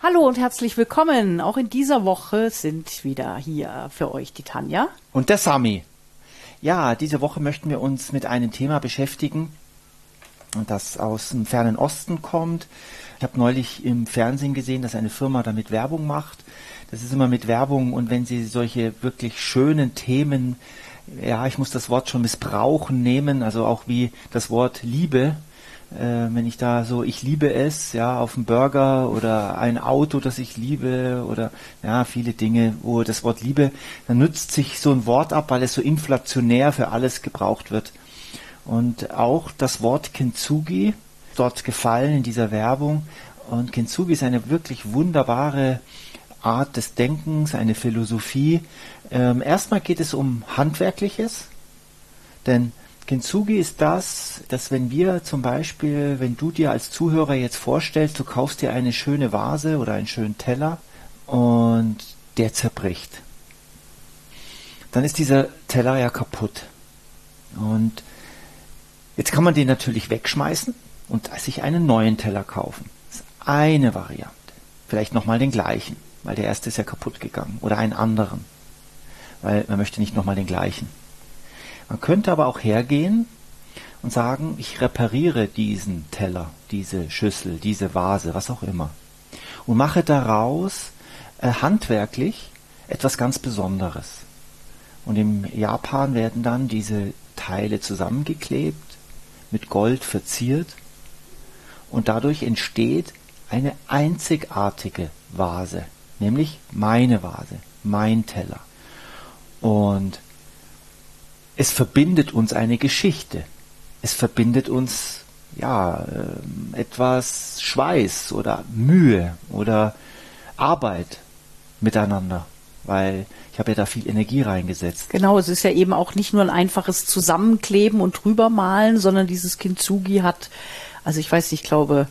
Hallo und herzlich willkommen. Auch in dieser Woche sind wieder hier für euch die Tanja. Und der Sami. Ja, diese Woche möchten wir uns mit einem Thema beschäftigen, das aus dem fernen Osten kommt. Ich habe neulich im Fernsehen gesehen, dass eine Firma damit Werbung macht. Das ist immer mit Werbung, und wenn sie solche wirklich schönen Themen, ja, ich muss das Wort schon missbrauchen, nehmen, also auch wie das Wort Liebe, wenn ich da so, ich liebe es, ja, auf dem Burger oder ein Auto, das ich liebe oder ja, viele Dinge, wo das Wort Liebe, dann nützt sich so ein Wort ab, weil es so inflationär für alles gebraucht wird. Und auch das Wort Kintsugi, dort gefallen in dieser Werbung. Und Kintsugi ist eine wirklich wunderbare Art des Denkens, eine Philosophie. Erstmal geht es um Handwerkliches, denn Kintsugi ist das, dass wenn wir zum Beispiel, wenn du dir als Zuhörer jetzt vorstellst, du kaufst dir eine schöne Vase oder einen schönen Teller und der zerbricht, dann ist dieser Teller ja kaputt. Und jetzt kann man den natürlich wegschmeißen und sich einen neuen Teller kaufen. Das ist eine Variante. Vielleicht nochmal den gleichen, weil der erste ist ja kaputt gegangen. Oder einen anderen, weil man möchte nicht nochmal den gleichen. Man könnte aber auch hergehen und sagen, ich repariere diesen Teller, diese Schüssel, diese Vase, was auch immer. Und mache daraus handwerklich etwas ganz Besonderes. Und im Japan werden dann diese Teile zusammengeklebt, mit Gold verziert, und dadurch entsteht eine einzigartige Vase, nämlich meine Vase, mein Teller. Und es verbindet uns eine Geschichte. Es verbindet uns etwas Schweiß oder Mühe oder Arbeit miteinander, weil ich habe ja da viel Energie reingesetzt. Genau, es ist ja eben auch nicht nur ein einfaches Zusammenkleben und drübermalen, sondern dieses Kintsugi hat, also ich weiß nicht, ich glaube,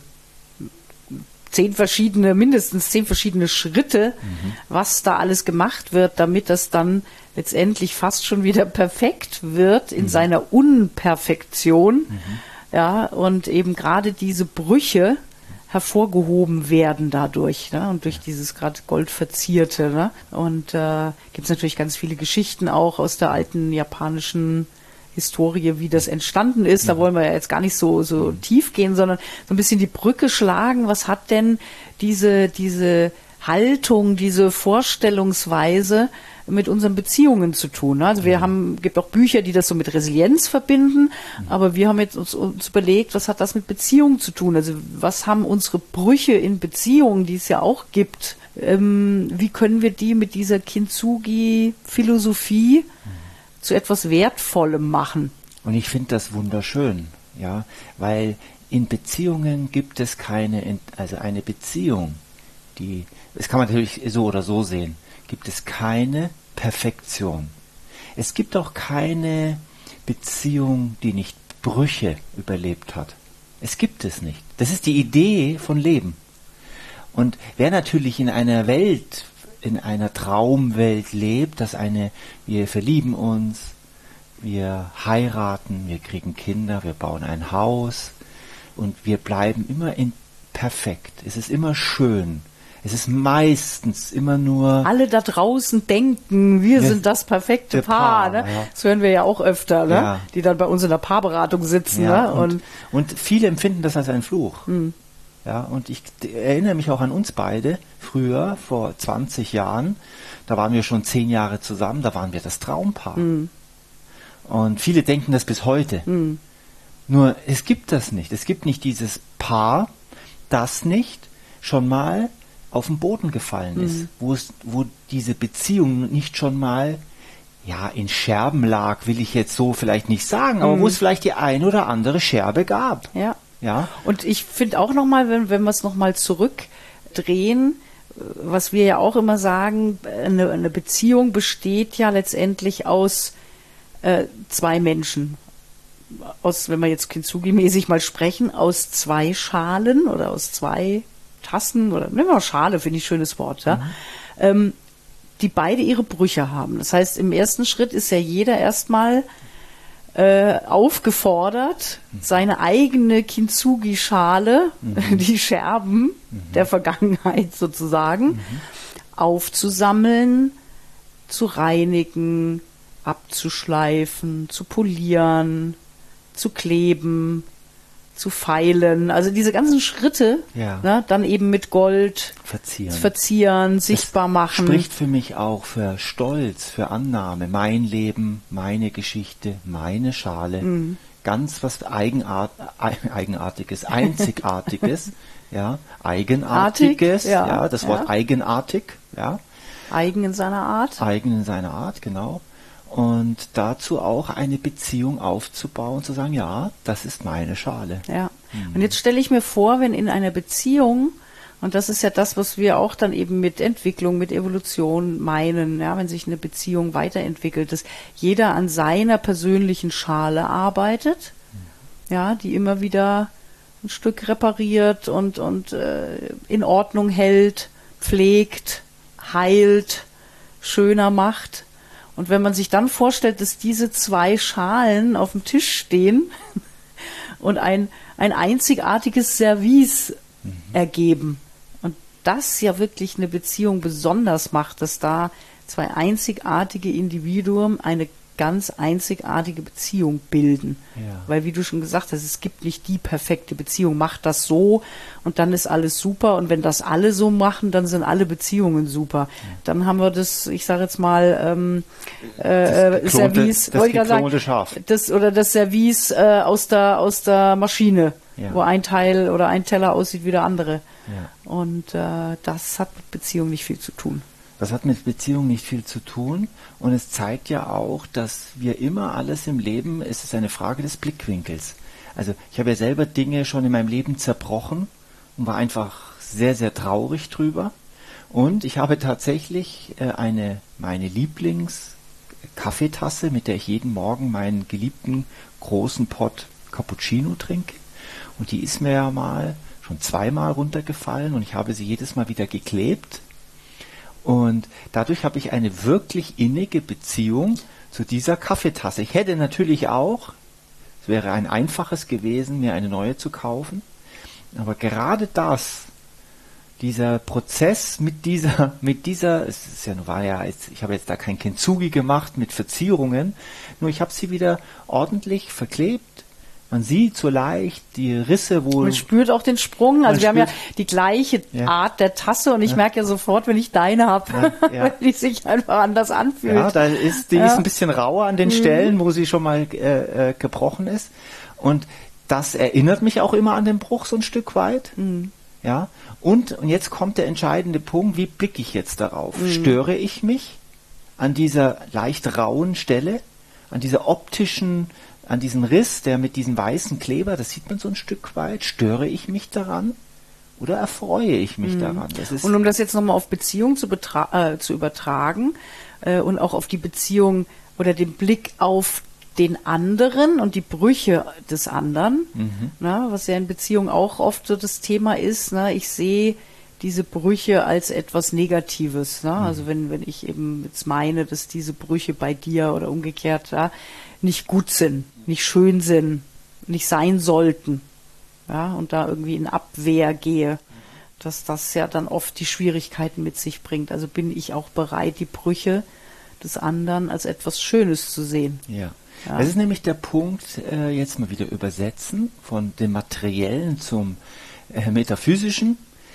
mindestens 10 verschiedene Schritte, was da alles gemacht wird, damit das dann letztendlich fast schon wieder perfekt wird in seiner Unperfektion. Ja, und eben gerade diese Brüche hervorgehoben werden dadurch, ne? Und durch dieses gerade Goldverzierte. Ne? Und gibt es natürlich ganz viele Geschichten auch aus der alten japanischen Historie, wie das entstanden ist. Da wollen wir ja jetzt gar nicht so tief gehen, sondern so ein bisschen die Brücke schlagen. Was hat denn diese Haltung, diese Vorstellungsweise mit unseren Beziehungen zu tun? Ne? Also gibt auch Bücher, die das so mit Resilienz verbinden, aber wir haben jetzt uns überlegt, was hat das mit Beziehungen zu tun? Also was haben unsere Brüche in Beziehungen, die es ja auch gibt, wie können wir die mit dieser Kintsugi-Philosophie zu etwas Wertvollem machen? Und ich finde das wunderschön, ja, weil in Beziehungen gibt es eine Beziehung, das kann man natürlich so oder so sehen, gibt es keine Perfektion. Es gibt auch keine Beziehung, die nicht Brüche überlebt hat. Es gibt es nicht. Das ist die Idee von Leben. Und wer natürlich in einer Traumwelt lebt, wir verlieben uns, wir heiraten, wir kriegen Kinder, wir bauen ein Haus und wir bleiben immer perfekt. Es ist immer schön. Es ist meistens immer nur... Alle da draußen denken, wir sind das perfekte Paar. Ne? Ja. Das hören wir ja auch öfter, ne? Ja. Die dann bei uns in der Paarberatung sitzen. Ja, Ne? Und viele empfinden das als einen Fluch. Ja, und ich erinnere mich auch an uns beide, früher, vor 20 Jahren, da waren wir schon 10 Jahre zusammen, da waren wir das Traumpaar. Und viele denken das bis heute. Nur, es gibt das nicht. Es gibt nicht dieses Paar, das nicht schon mal auf den Boden gefallen ist, wo diese Beziehung nicht schon mal in Scherben lag, will ich jetzt so vielleicht nicht sagen, aber wo es vielleicht die ein oder andere Scherbe gab. Ja. Ja. Und ich finde auch nochmal, wenn wir es nochmal zurückdrehen, was wir ja auch immer sagen, eine Beziehung besteht ja letztendlich aus 2 Menschen. Wenn wir jetzt Kintsugi-mäßig mal sprechen, aus 2 Schalen oder aus 2 Tassen oder nehmen wir mal Schale, finde ich ein schönes Wort, ja, die beide ihre Brüche haben. Das heißt, im ersten Schritt ist ja jeder erstmal aufgefordert, seine eigene Kintsugi-Schale, die Scherben der Vergangenheit sozusagen, aufzusammeln, zu reinigen, abzuschleifen, zu polieren, zu kleben, zu feilen. Also diese ganzen Schritte, dann eben mit Gold verzieren, sichtbar machen. Spricht für mich auch für Stolz, für Annahme. Mein Leben, meine Geschichte, meine Schale. Ganz was Eigenartiges, Einzigartiges. Eigenartiges. Das Wort eigenartig. Eigen in seiner Art. Eigen in seiner Art, genau. Und dazu auch eine Beziehung aufzubauen, zu sagen, ja, das ist meine Schale. Ja. Und jetzt stelle ich mir vor, wenn in einer Beziehung, und das ist ja das, was wir auch dann eben mit Entwicklung, mit Evolution meinen, wenn sich eine Beziehung weiterentwickelt, dass jeder an seiner persönlichen Schale arbeitet, die immer wieder ein Stück repariert und in Ordnung hält, pflegt, heilt, schöner macht. Und wenn man sich dann vorstellt, dass diese zwei Schalen auf dem Tisch stehen und ein einzigartiges Service ergeben und das ja wirklich eine Beziehung besonders macht, dass da zwei einzigartige Individuen eine ganz einzigartige Beziehung bilden. Weil, wie du schon gesagt hast, es gibt nicht die perfekte Beziehung. Macht das so und dann ist alles super. Und wenn das alle so machen, dann sind alle Beziehungen super. Dann haben wir das, ich sage jetzt mal, Service, Schaf. Das Service aus der Maschine, wo ein Teil oder ein Teller aussieht wie der andere. Und das hat mit Beziehung nicht viel zu tun. Das hat mit Beziehung nicht viel zu tun und es zeigt ja auch, dass wir immer alles im Leben, es ist eine Frage des Blickwinkels. Also ich habe ja selber Dinge schon in meinem Leben zerbrochen und war einfach sehr, sehr traurig drüber. Und ich habe tatsächlich meine Lieblings-Kaffeetasse, mit der ich jeden Morgen meinen geliebten großen Pott Cappuccino trinke. Und die ist mir ja mal schon zweimal runtergefallen und ich habe sie jedes Mal wieder geklebt. Und dadurch habe ich eine wirklich innige Beziehung zu dieser Kaffeetasse. Ich hätte natürlich auch, es wäre ein einfaches gewesen, mir eine neue zu kaufen. Aber gerade dieser Prozess mit dieser, es ist ja, ich habe jetzt da kein Kintsugi gemacht mit Verzierungen, nur ich habe sie wieder ordentlich verklebt. Man sieht so leicht die Risse wohl. Man spürt auch den Sprung. Also wir haben ja die gleiche Art der Tasse und ich merke ja sofort, wenn ich deine habe, weil die sich einfach anders anfühlt. Ja, die ist ein bisschen rauer an den Stellen, wo sie schon mal gebrochen ist. Und das erinnert mich auch immer an den Bruch so ein Stück weit. Ja. Und jetzt kommt der entscheidende Punkt, wie blicke ich jetzt darauf? Störe ich mich an dieser leicht rauen Stelle, an dieser an diesen Riss, der mit diesem weißen Kleber, das sieht man so ein Stück weit, störe ich mich daran oder erfreue ich mich daran? Und um das jetzt nochmal auf Beziehung zu übertragen und auch auf die Beziehung oder den Blick auf den anderen und die Brüche des anderen, was ja in Beziehung auch oft so das Thema ist, ich sehe diese Brüche als etwas Negatives. Also wenn ich eben jetzt meine, dass diese Brüche bei dir oder umgekehrt nicht gut sind, nicht schön sind, nicht sein sollten, und da irgendwie in Abwehr gehe, dass das ja dann oft die Schwierigkeiten mit sich bringt. Also bin ich auch bereit, die Brüche des anderen als etwas Schönes zu sehen. Ja. Das ist nämlich der Punkt, jetzt mal wieder übersetzen, von dem Materiellen zum Metaphysischen.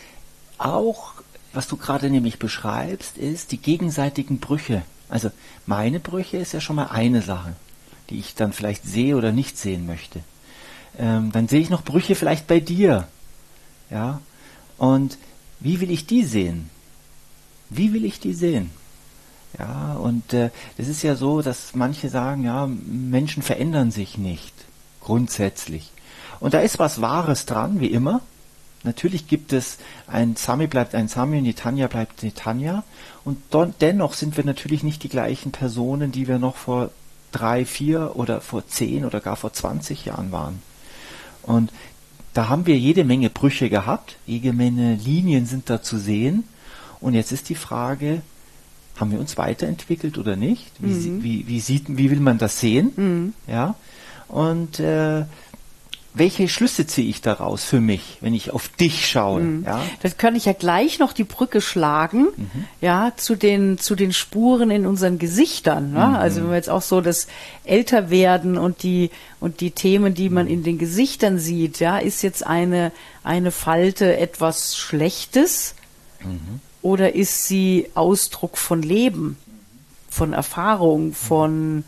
Auch, was du gerade nämlich beschreibst, ist die gegenseitigen Brüche. Also meine Brüche ist ja schon mal eine Sache, die ich dann vielleicht sehe oder nicht sehen möchte. Dann sehe ich noch Brüche vielleicht bei dir. Ja. Und wie will ich die sehen? Wie will ich die sehen? Ja, und es ist ja so, dass manche sagen, ja, Menschen verändern sich nicht, grundsätzlich. Und da ist was Wahres dran, wie immer. Natürlich gibt es, ein Sami bleibt ein Sami und die Tanja bleibt die Tanja. Und dennoch sind wir natürlich nicht die gleichen Personen, die wir noch vor 3, 4 oder vor 10 oder gar vor 20 Jahren waren. Und da haben wir jede Menge Brüche gehabt, jede Menge Linien sind da zu sehen. Und jetzt ist die Frage, Haben wir uns weiterentwickelt oder nicht? Wie will man das sehen? Ja. Und welche Schlüsse ziehe ich daraus für mich, wenn ich auf dich schaue? Ja? Das kann ich ja gleich noch die Brücke schlagen, ja, zu den Spuren in unseren Gesichtern. Ne? Also wenn wir jetzt auch so das Älterwerden und die Themen, die man in den Gesichtern sieht, ja, ist jetzt eine Falte etwas Schlechtes oder ist sie Ausdruck von Leben, von Erfahrung, von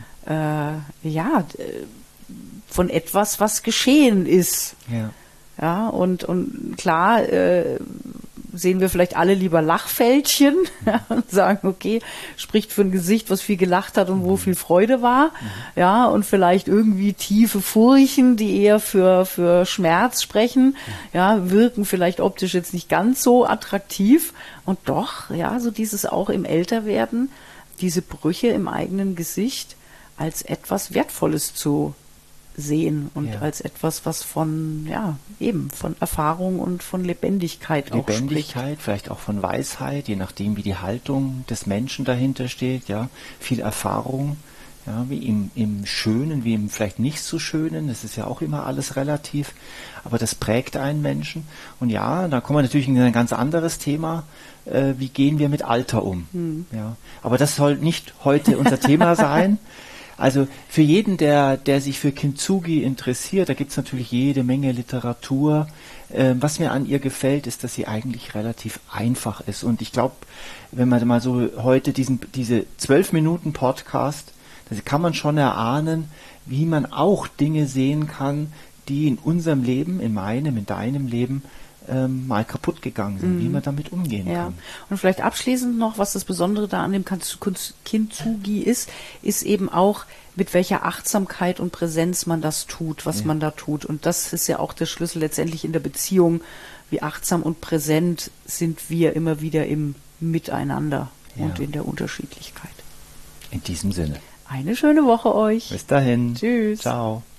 von etwas, was geschehen ist. Ja. Ja, und klar sehen wir vielleicht alle lieber Lachfältchen und sagen, okay, spricht für ein Gesicht, was viel gelacht hat und wo viel Freude war. Ja, und vielleicht irgendwie tiefe Furchen, die eher für Schmerz sprechen, ja, wirken vielleicht optisch jetzt nicht ganz so attraktiv. Und doch, ja, so dieses auch im Älterwerden, diese Brüche im eigenen Gesicht als etwas Wertvolles zu sehen und als etwas, was von Erfahrung und von Lebendigkeit auch spricht. Lebendigkeit, vielleicht auch von Weisheit, je nachdem, wie die Haltung des Menschen dahinter steht, ja, viel Erfahrung, ja, wie im Schönen, wie im vielleicht nicht so Schönen, das ist ja auch immer alles relativ, aber das prägt einen Menschen. Und ja, da kommen wir natürlich in ein ganz anderes Thema, wie gehen wir mit Alter um? Ja, aber das soll nicht heute unser Thema sein. Also für jeden, der sich für Kintsugi interessiert, da gibt es natürlich jede Menge Literatur. Was mir an ihr gefällt, ist, dass sie eigentlich relativ einfach ist. Und ich glaube, wenn man mal so heute diese 12 Minuten Podcast, da kann man schon erahnen, wie man auch Dinge sehen kann, die in unserem Leben, in meinem, in deinem Leben mal kaputt gegangen sind, wie man damit umgehen kann. Und vielleicht abschließend noch, was das Besondere da an dem Kintsugi ist eben auch, mit welcher Achtsamkeit und Präsenz man das tut, was man da tut. Und das ist ja auch der Schlüssel letztendlich in der Beziehung. Wie achtsam und präsent sind wir immer wieder im Miteinander und in der Unterschiedlichkeit. In diesem Sinne. Eine schöne Woche euch. Bis dahin. Tschüss. Ciao.